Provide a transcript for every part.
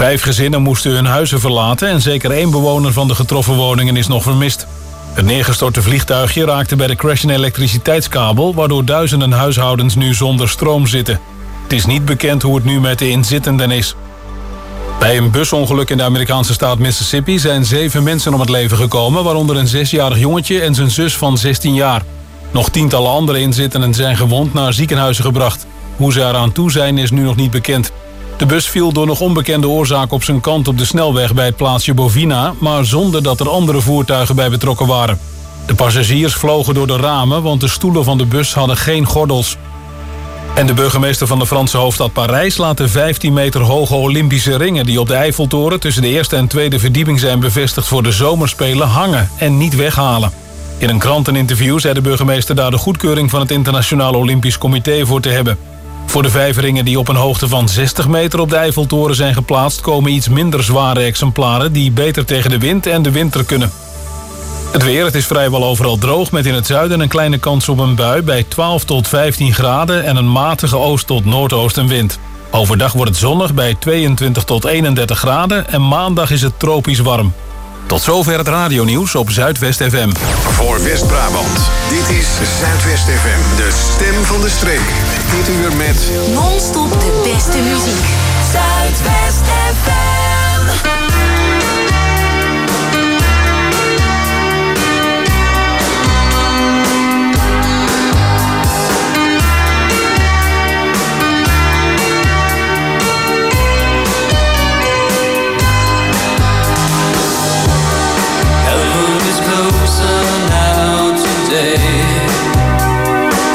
5 gezinnen moesten hun huizen verlaten en zeker 1 bewoner van de getroffen woningen is nog vermist. Het neergestorte vliegtuigje raakte bij de crash een elektriciteitskabel, waardoor duizenden huishoudens nu zonder stroom zitten. Het is niet bekend hoe het nu met de inzittenden is. Bij een busongeluk in de Amerikaanse staat Mississippi zijn 7 mensen om het leven gekomen, waaronder een 6-jarig jongetje en zijn zus van 16 jaar. Nog tientallen andere inzittenden zijn gewond naar ziekenhuizen gebracht. Hoe ze eraan toe zijn is nu nog niet bekend. De bus viel door nog onbekende oorzaak op zijn kant op de snelweg bij het plaatsje Bovina, maar zonder dat er andere voertuigen bij betrokken waren. De passagiers vlogen door de ramen, want de stoelen van de bus hadden geen gordels. En de burgemeester van de Franse hoofdstad Parijs laat de 15 meter hoge Olympische ringen die op de Eiffeltoren tussen de eerste en tweede verdieping zijn bevestigd voor de zomerspelen hangen en niet weghalen. In een kranteninterview zei de burgemeester daar de goedkeuring van het Internationaal Olympisch Comité voor te hebben. Voor de 5 ringen die op een hoogte van 60 meter op de Eiffeltoren zijn geplaatst komen iets minder zware exemplaren die beter tegen de wind en de winter kunnen. Het weer, het is vrijwel overal droog met in het zuiden een kleine kans op een bui bij 12 tot 15 graden en een matige oost- tot noordoostenwind. Overdag wordt het zonnig bij 22 tot 31 graden en maandag is het tropisch warm. Tot zover het radionieuws op Zuidwest FM. Voor West-Brabant, dit is Zuidwest FM, de stem van de streek. Dit uur met non-stop de beste muziek. Zuidwest FM.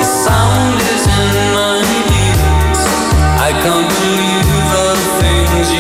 I can't believe the things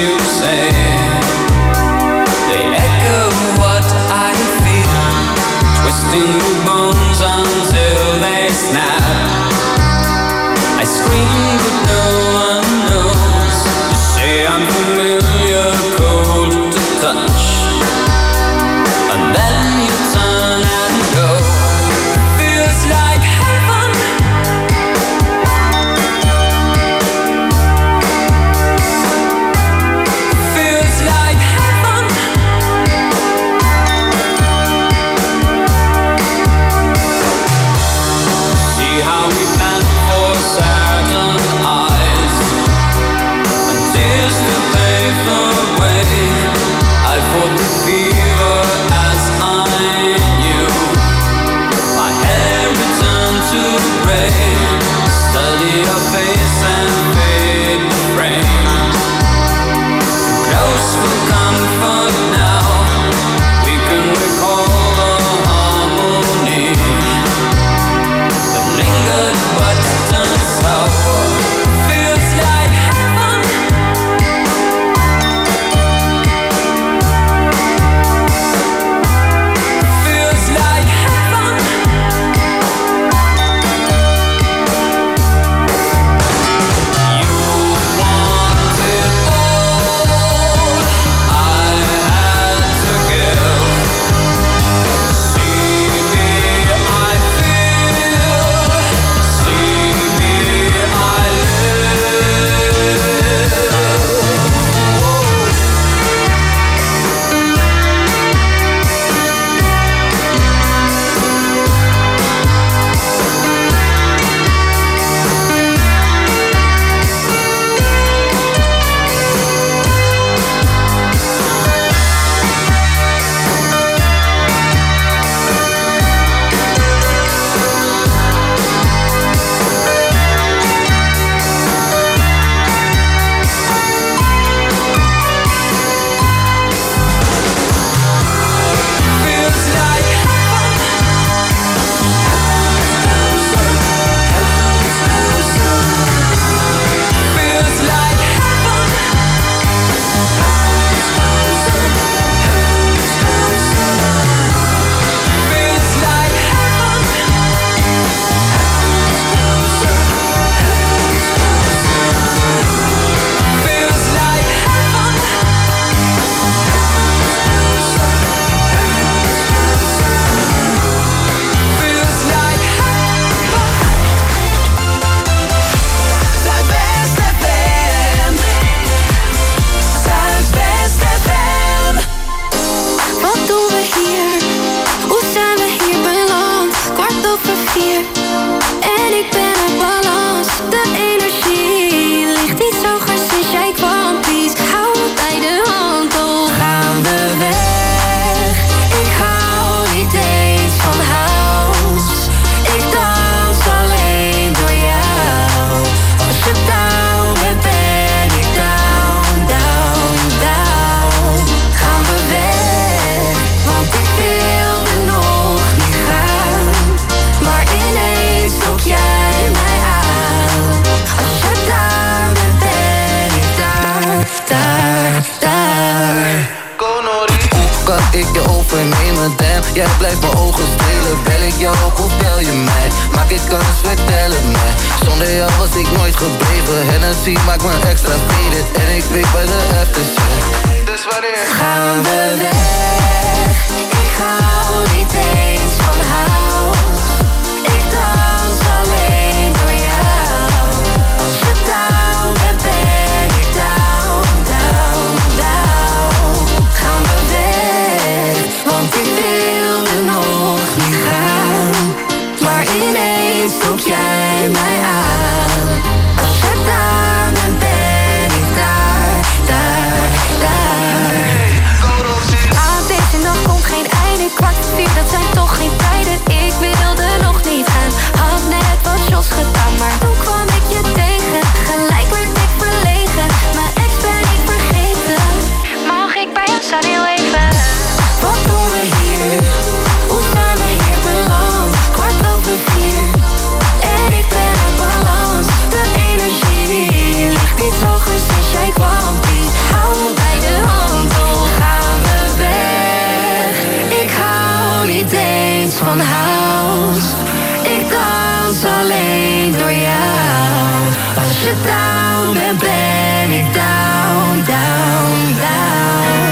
Jij blijft mijn ogen strelen. Bel ik jou op of bel je mij? Maak ik kans, vertel het mij. Zonder jou was ik nooit gebleven. Hennessy maakt me extra faded. En ik weet bij de aftershit. Dus wanneer gaan we weg? Ik hou niet eens van house. Ik dans alleen door jou. Als je down bent, ben ik down, down, down. Gaan we weg, want ik wilde nog niet gaan. Maar ineens zoek jij mij aan. Als je down bent, ben ik daar, daar, daar. Aan deze nacht komt geen einde. 3:15, dat zijn toch geen tijden. Ik wilde nog niet gaan. Had net wat shots gedaan, maar toen kwam ik je tegen. Gelijk werd ik verlegen. Mijn ex ben ik vergeten. Mag ik bij jou staan heel even? Wat doen we hier? Hoe zijn we hier beland? 3:15 en ik ben in balans. De energie ligt niet hoger sinds jij kwam. Die hou me bij de hand, oh gaan we weg. Ik hou niet eens van house. Ik dans alleen door jou. Als je down bent, ben ik down, down, down.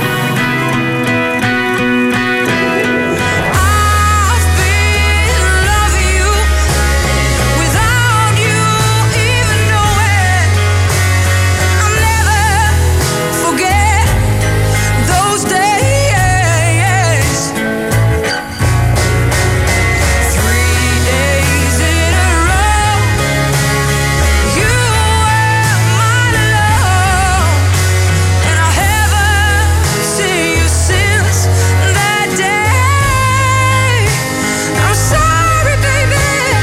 I've been loving you without you even knowing. I'll never forget those days. 3 days in a row, you were my love, and I haven't seen you since that day. I'm sorry, baby.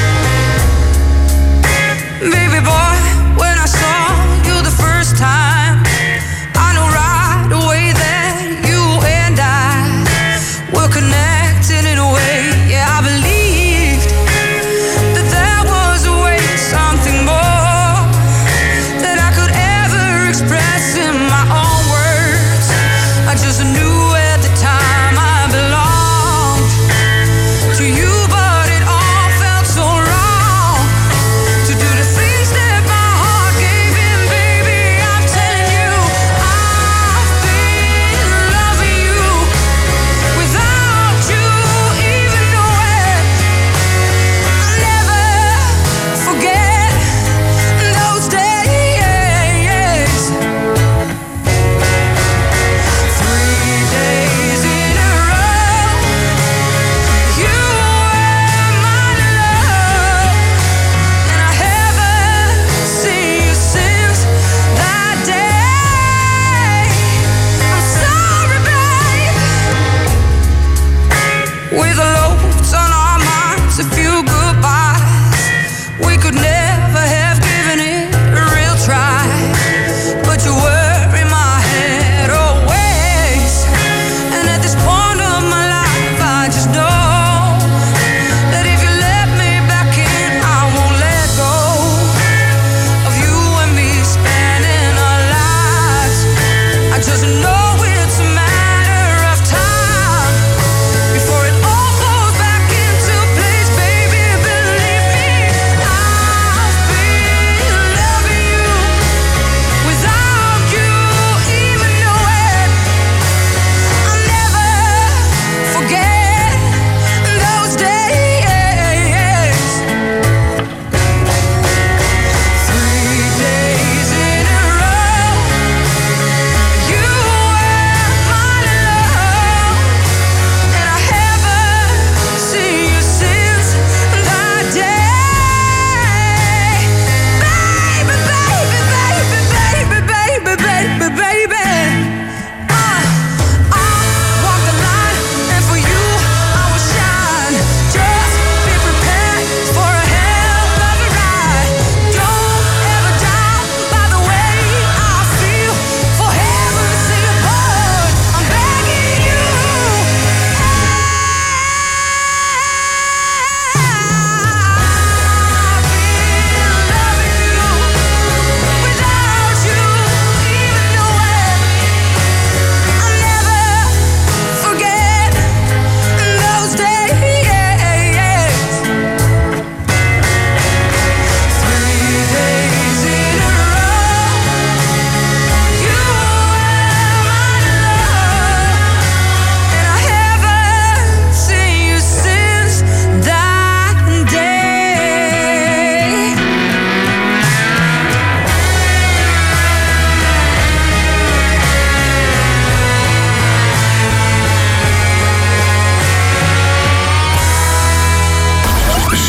Baby boy, when I saw you the first time, I knew right away that you and I were connected in a way. Yeah, I believed that there was a way, something more that I could ever express in my own words. I just knew at the time I belonged to you, but it all felt so wrong to do the things that my heart gave in, baby. I'm telling you, I've been loving you without you even knowing. I'll never forget those days. 3 days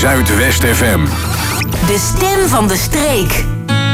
Zuidwest FM. De stem van de streek.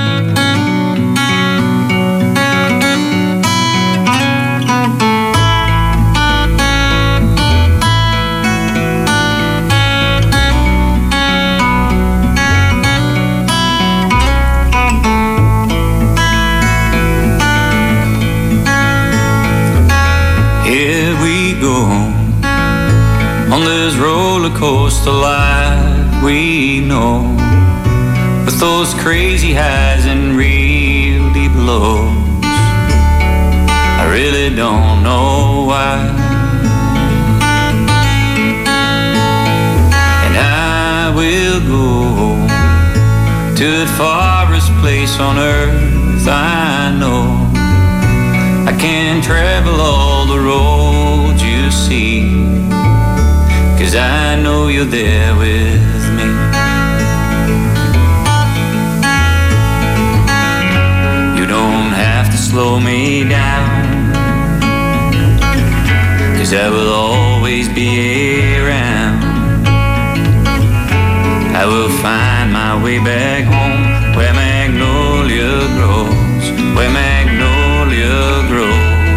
Here we go on this roller coaster life we know, with those crazy highs and real deep lows. I really don't know why, and I will go to the farthest place on earth I know. I can travel all the roads you see, 'cause I know you're there with me. You don't have to slow me down, 'cause I will always be around. I will find my way back home, where magnolia grows, where magnolia grows.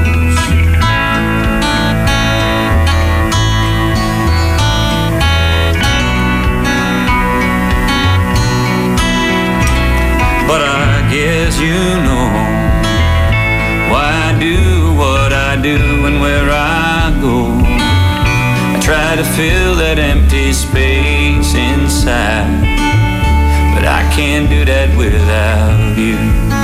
But I guess you know why I do what I do and where I go. I try to fill that empty space inside, but I can't do that without you.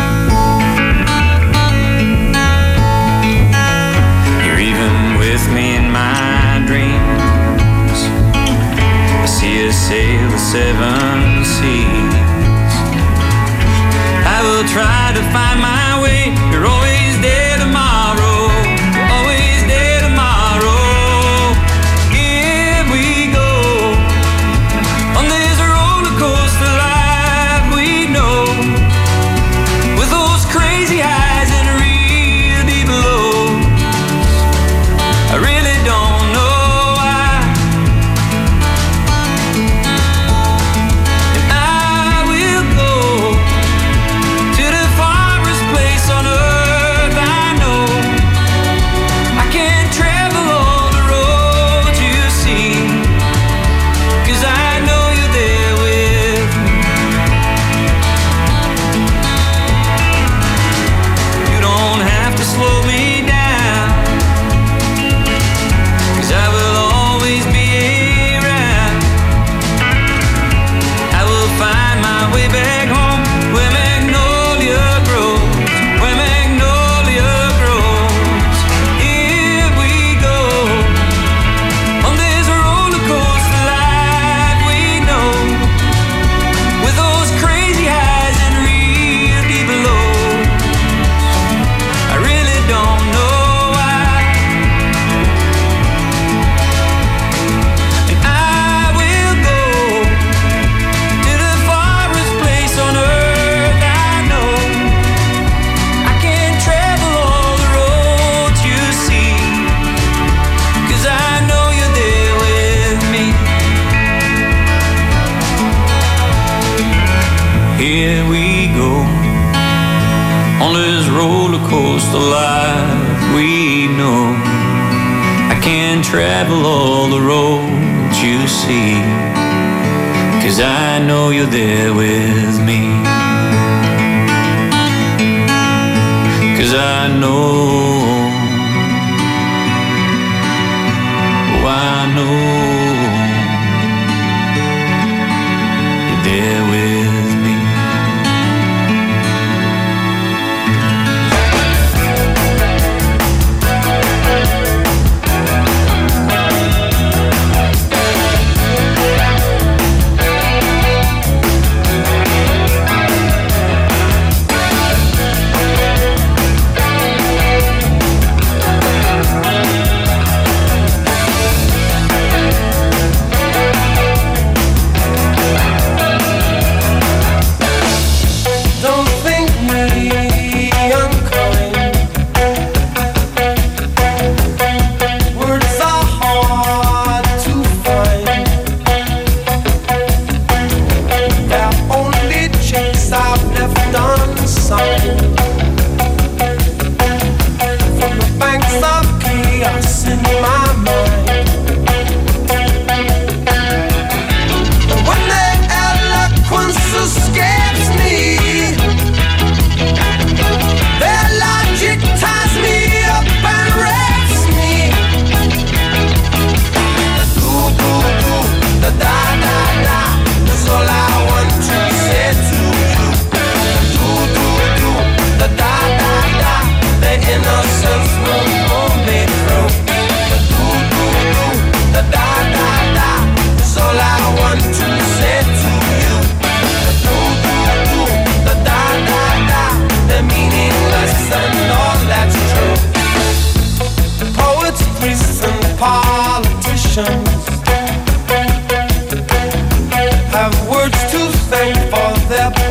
You're even with me in my dreams. I see us sail the 7 seas. I will try to find my way. You're always there tomorrow. You're always there tomorrow. Here we go on this roller coaster life we know, with those crazy highs and real deep lows. I really don't know why, and I will go to the farthest place on earth I know. I can't travel all the roads you see, 'cause I know you're there with me. You don't have to slow me down, 'cause I will always be around. I will find my way back home, where magnolia grows, where magnolia grows. Here we go on this roller coaster life we know, with those crazy highs and real deep lows. I really don't know why, and I will go to the farthest place on earth I know. I can't travel all the roads you see, 'cause I know you're there with me. Here we go on this roller coaster life we know. I can't travel all the roads you see, 'cause I know you're there with me. 'Cause I know, oh I know you're there with me.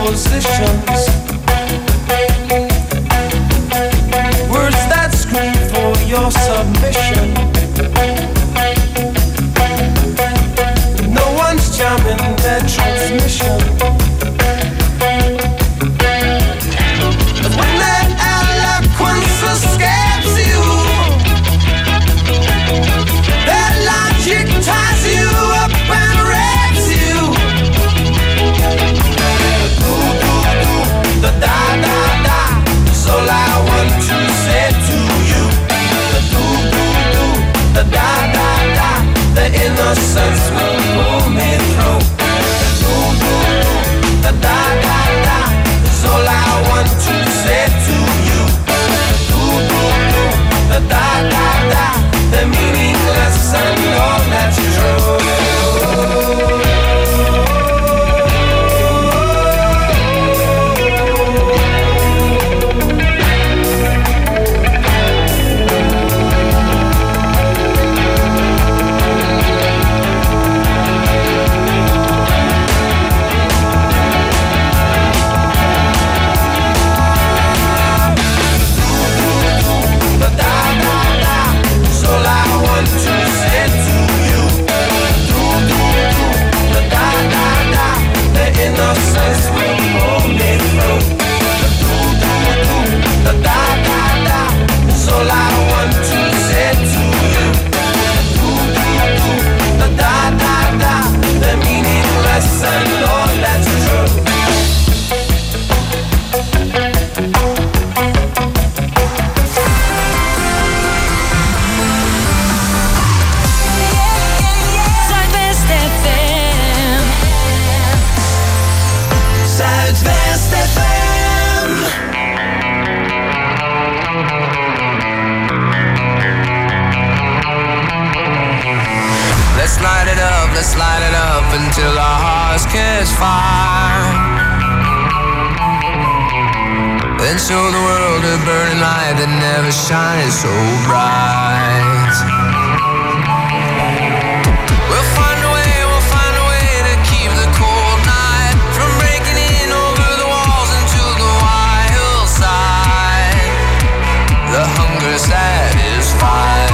positions. Words that scream for your submission. No one's jamming their transmission. And when their eloquence escapes you, their logic ties you up and rapes you. The da da da is all I want to say to you. The do do do, the da da da, the innocence will pull me through. The do do do, the da da da is all I want to say to you. The do do do, the da da da, the meaningless and all that's true. Innocence will pull me through. The do-do-do, the da-da-da is all I want to say to you. The do-do-do, the da-da-da, the meaningless and all that's true. Zuidwest FM. Let's light it up until our hearts catch fire. Then show the world a burning light that never shines so bright. We'll find a way to keep the cold night from breaking in over the walls into the wild side. The hunger satisfied.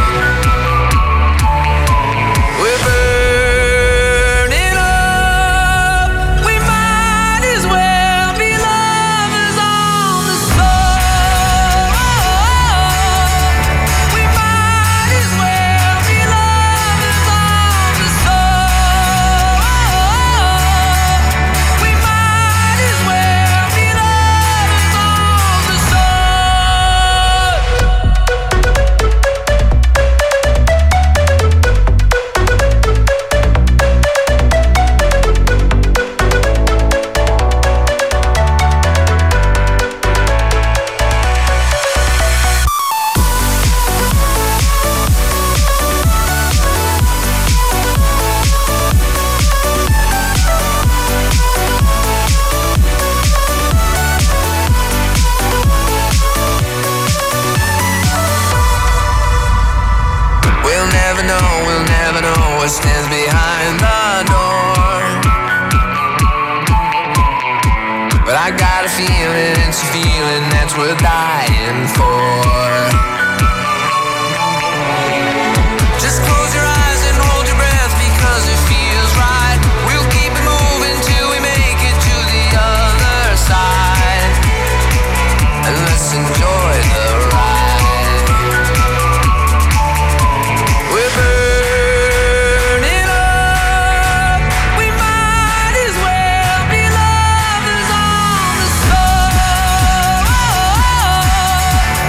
We're burning up. We might as well be lovers on the soul. We might as well be lovers on the soul. We might as well be lovers on the soul. We'll never know what stands behind the door. But I got a feeling, it's a feeling that's worth dying for. Just close your eyes and hold your breath because it feels right. We'll keep it moving till we make it to the other side. And let's enjoy the ride. We're burning up. We might as well be lovers on the soul.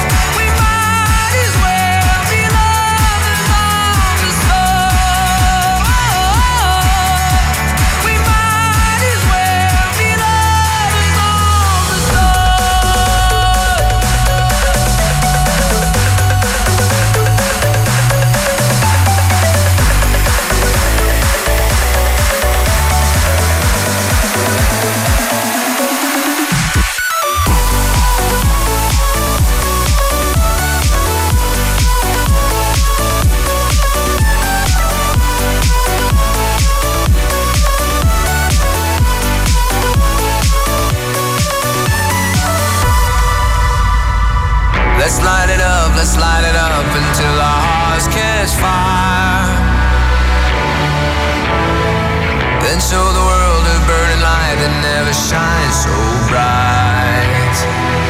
light it up, let's light it up until our hearts catch fire. Then show the world a burning light that never shines so bright.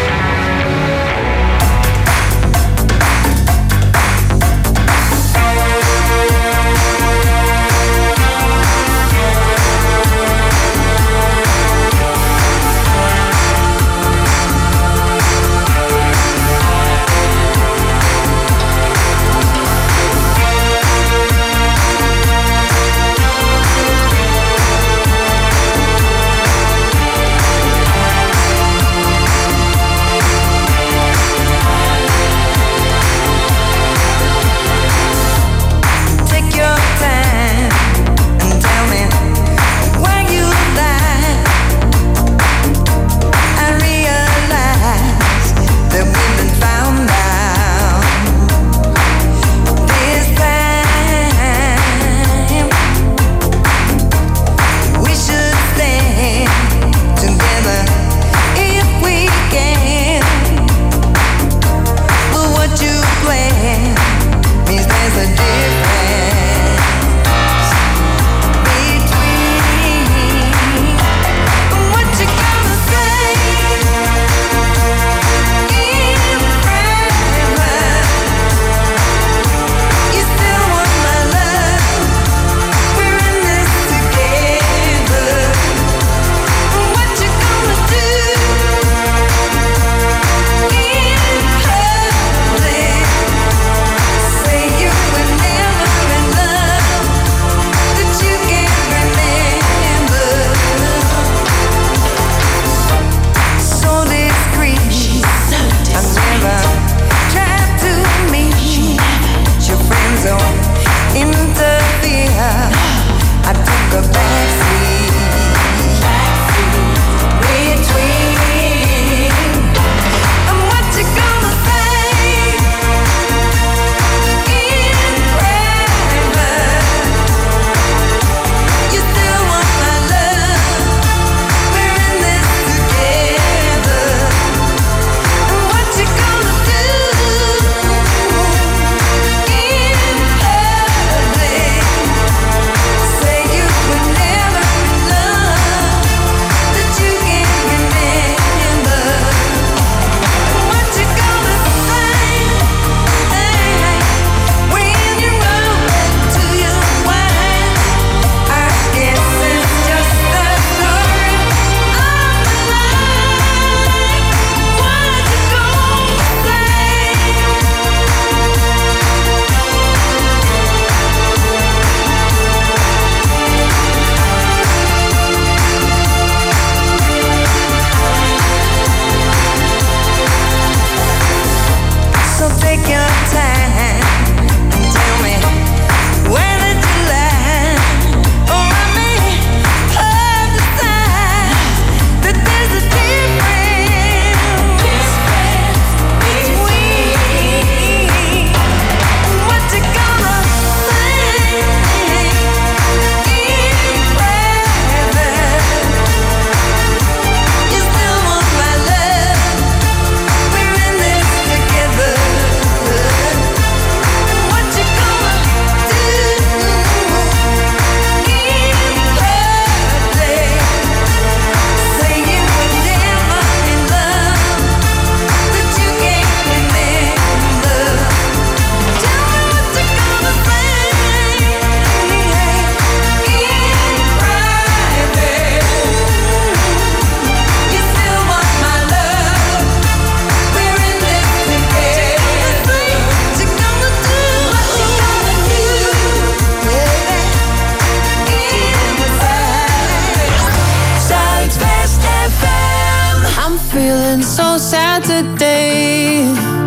feeling so sad today.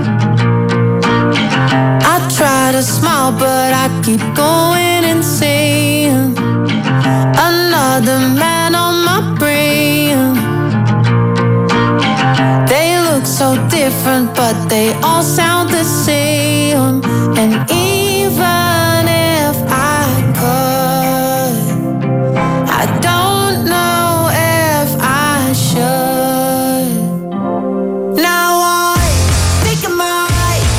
I try to smile, but I keep going insane. Another man on my brain. They look so different, but they all sound the same. And even if I could, I don't know if I should. Now I think I might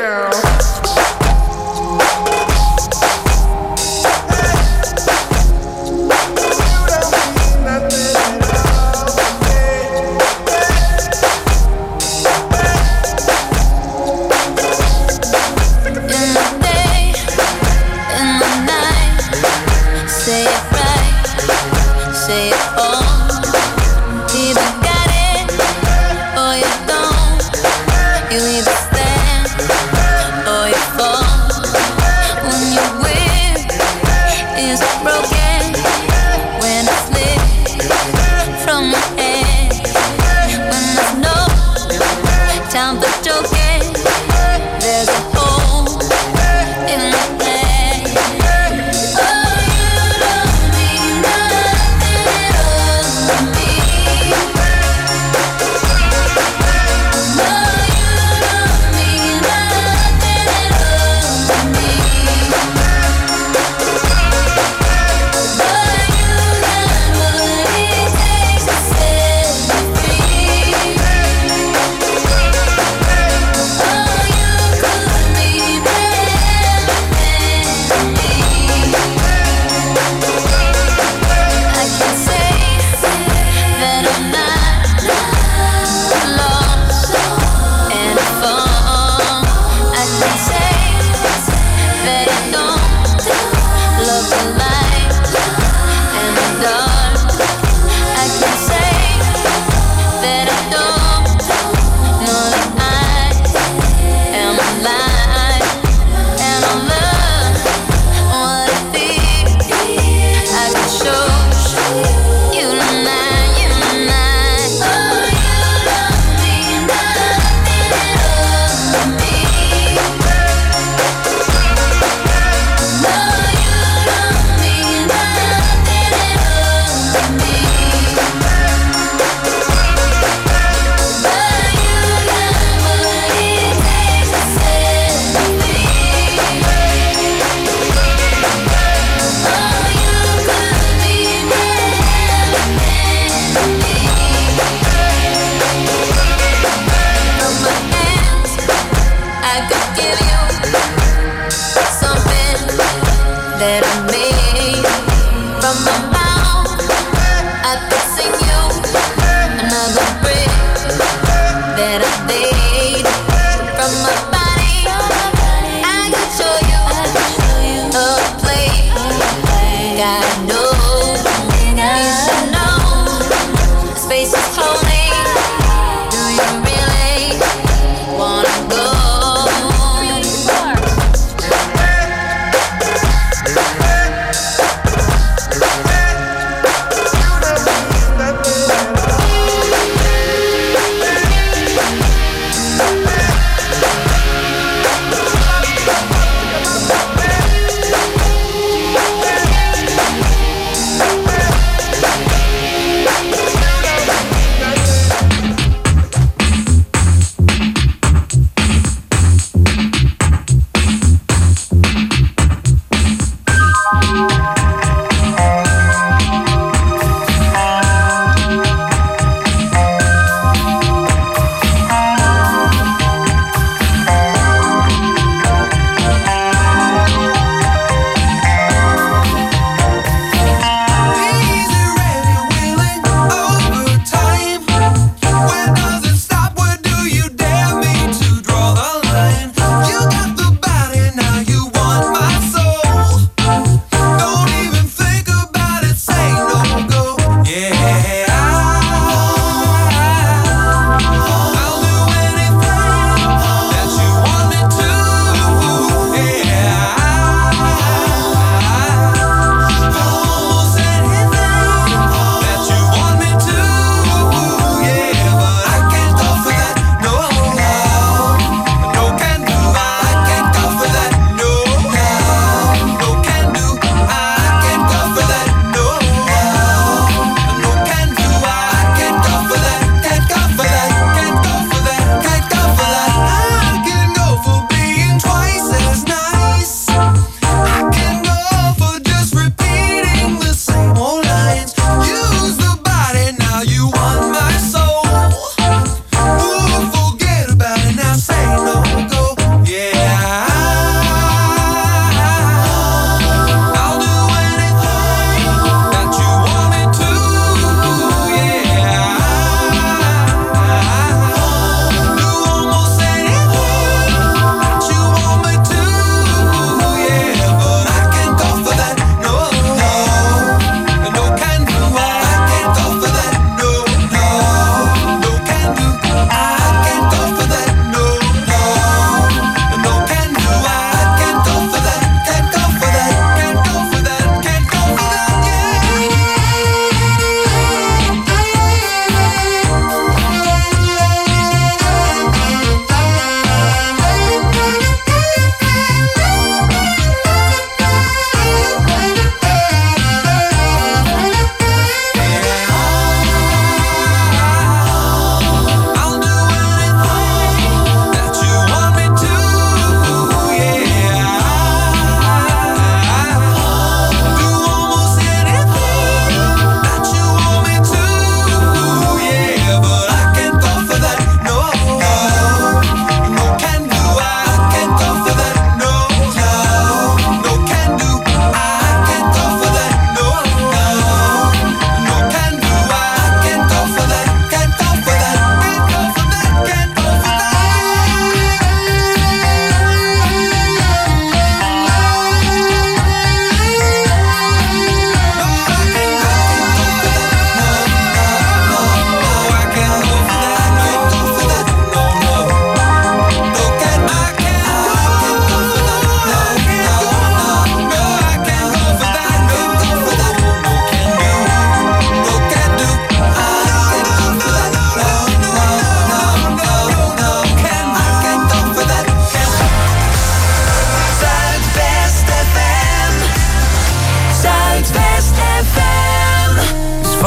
You either stand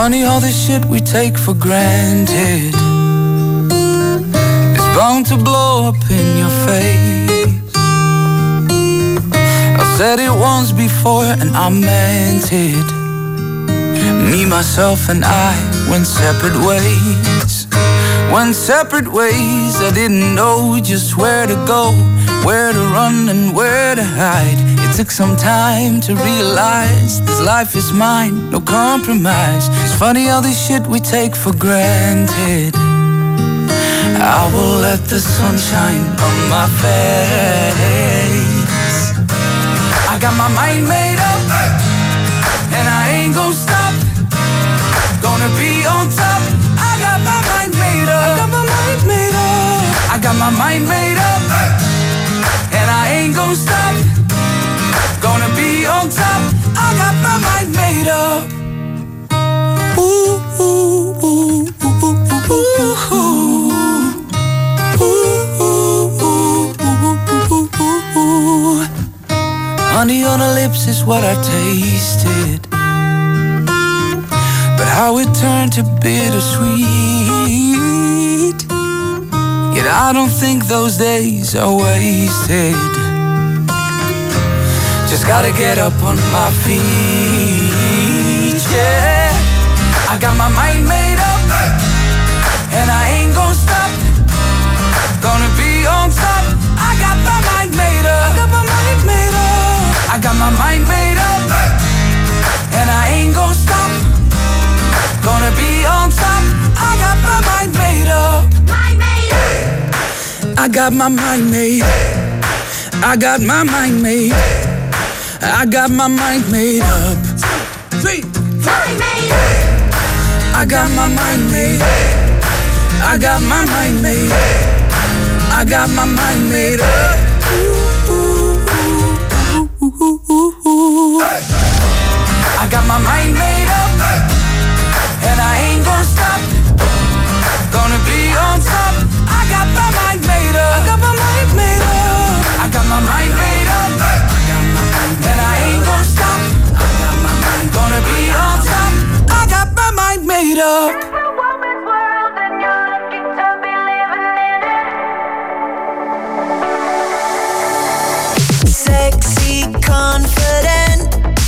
funny all this shit we take for granted is bound to blow up in your face. I've said it once before and I meant it. Me, myself and I went separate ways. Went separate ways. I didn't know just where to go, where to run and where to hide. It took some time to realize this life is mine, no compromise. It's funny how this shit we take for granted. I will let the sun shine on my face. I got my mind made up, and I ain't gon' stop. Gonna be on top. I got my mind made up. I got my mind made up. I got my mind made up, and I ain't gon' stop. Gonna be on top. I got my mind made up. Ooh, ooh, ooh, ooh, ooh, ooh, ooh. Honey on her lips is what I tasted, but how it turned to bittersweet. Yet I don't think those days are wasted. Just gotta get up on my feet, yeah. I got my mind made up, and I ain't gon' stop. Gonna be on top. I got my mind made up. I got my mind made up. I got my mind made up, and I ain't gon' stop. Gonna be on top. I got my mind made up. I got my mind made. I got my mind made. I got my mind made up. I got my mind made. I got my mind made. I got my mind made up. I got my mind made up, and I ain't gon' stop. Gonna be on top. I got my mind made up. I got my mind made up. I got my mind made up, and I ain't gon' stop. Gonna be on top. I got my mind made up. Sexy, confident,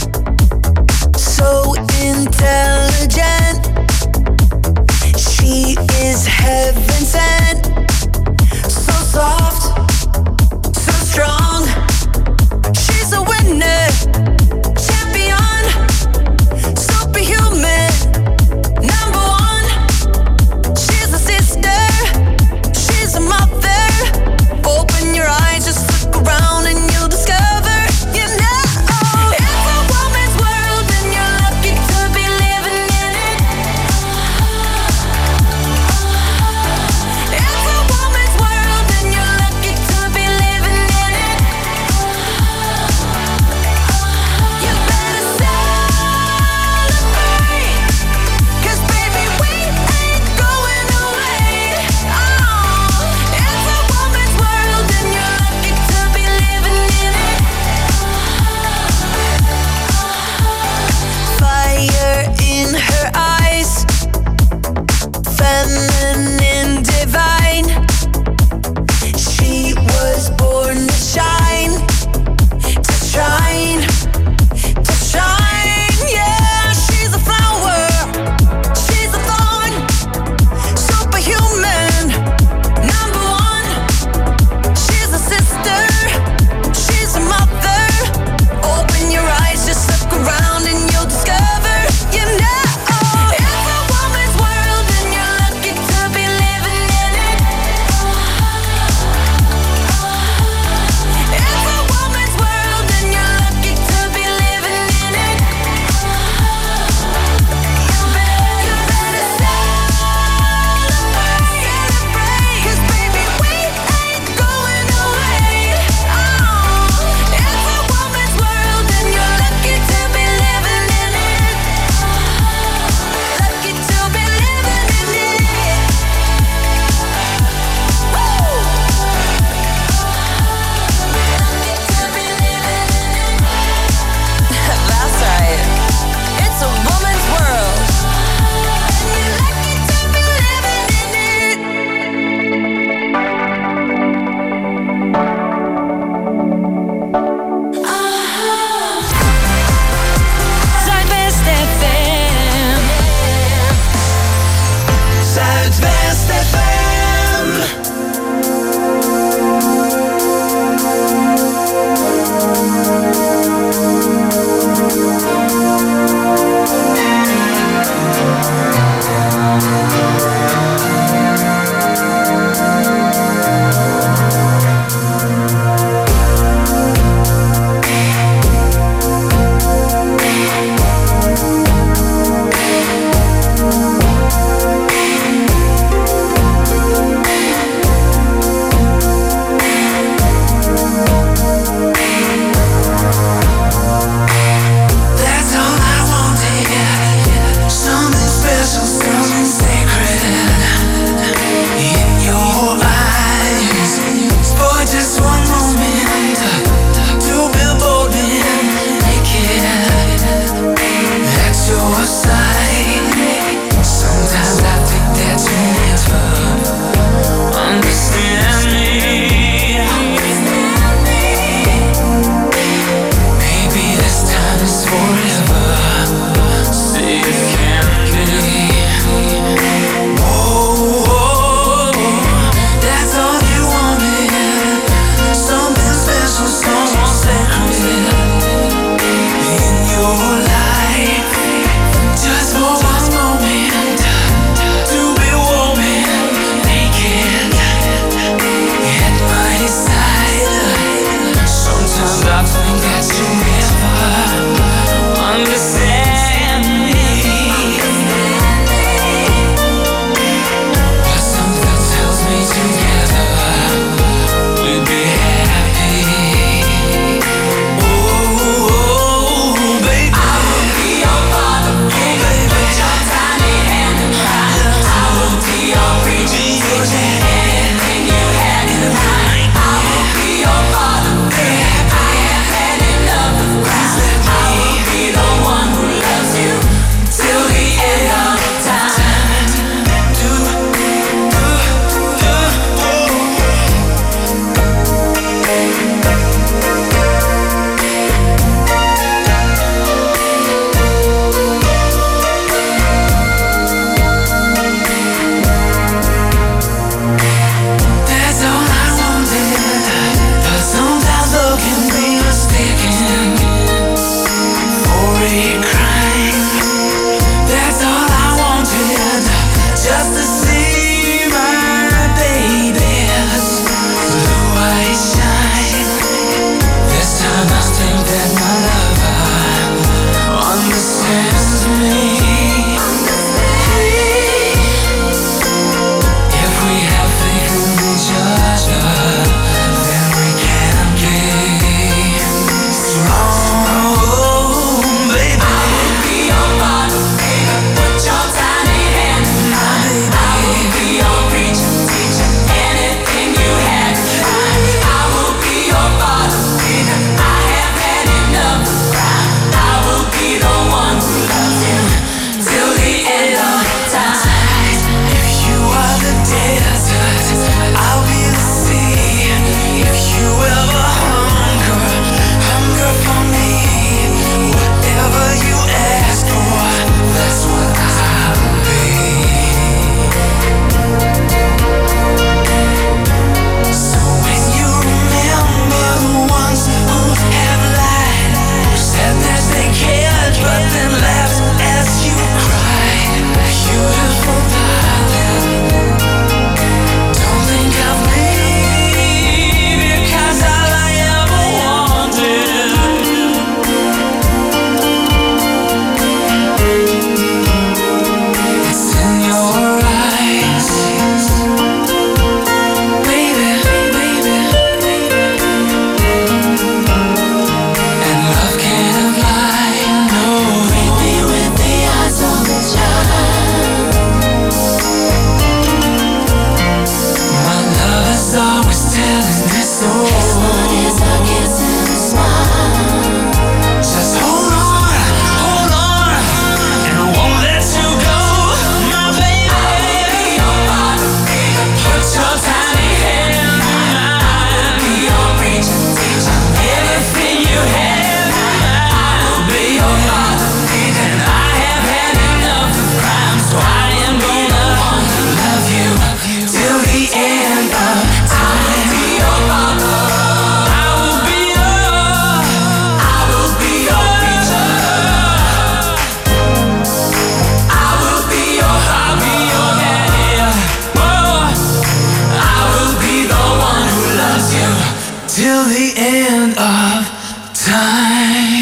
so intelligent. She is heaven sent. So soft, so strong. She's a winner, champion, superhuman, number one. She's a sister, she's a mother. Open your eyes, just look around and you'll discover you never till the end of time.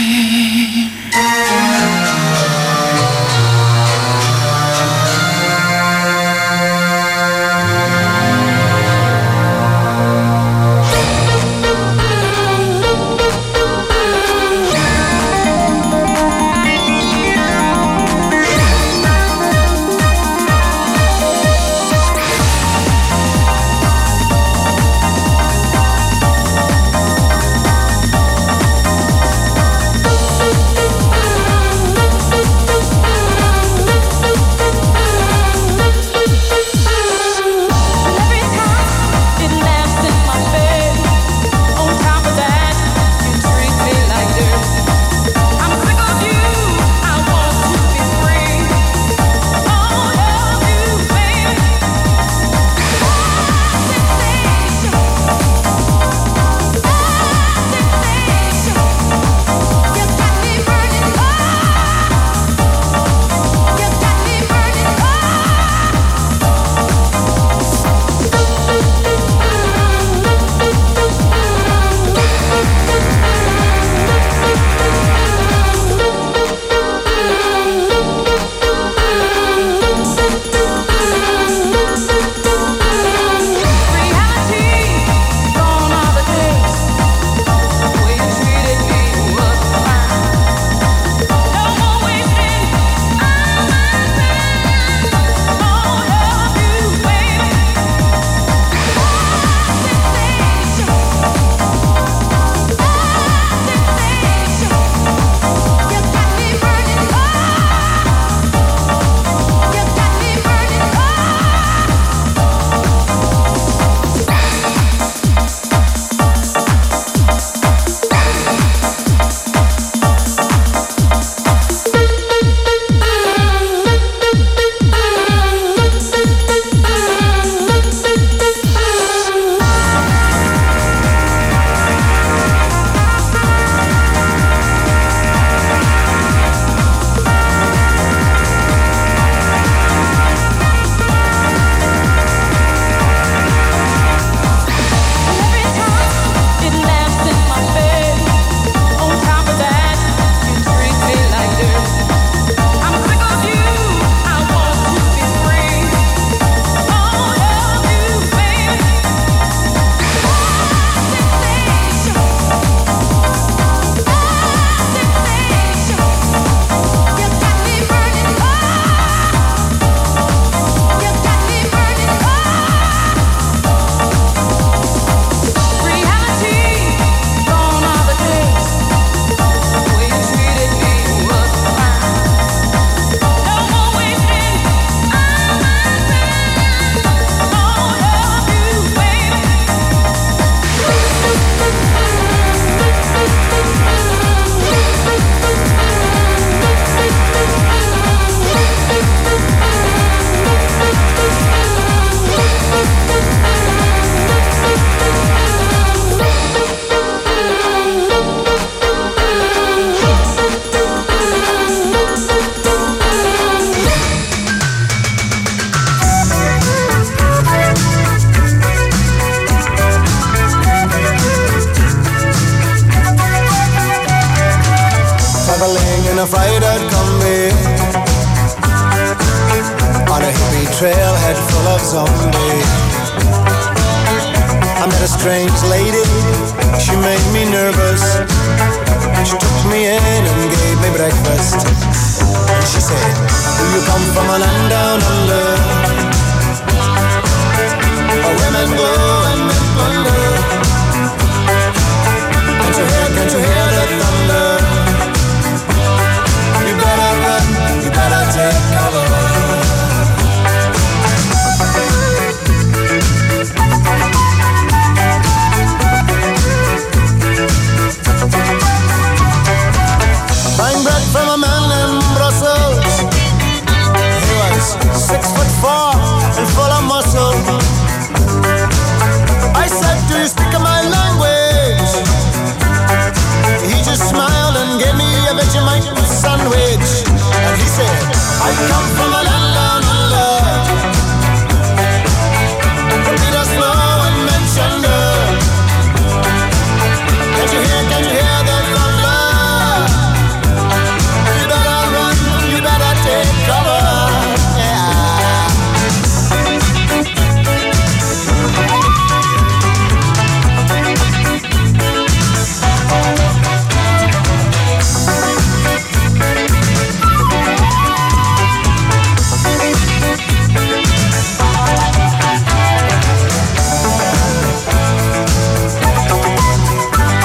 In a fried-out Kombi on a hippie trailhead full of zombies, I met a strange lady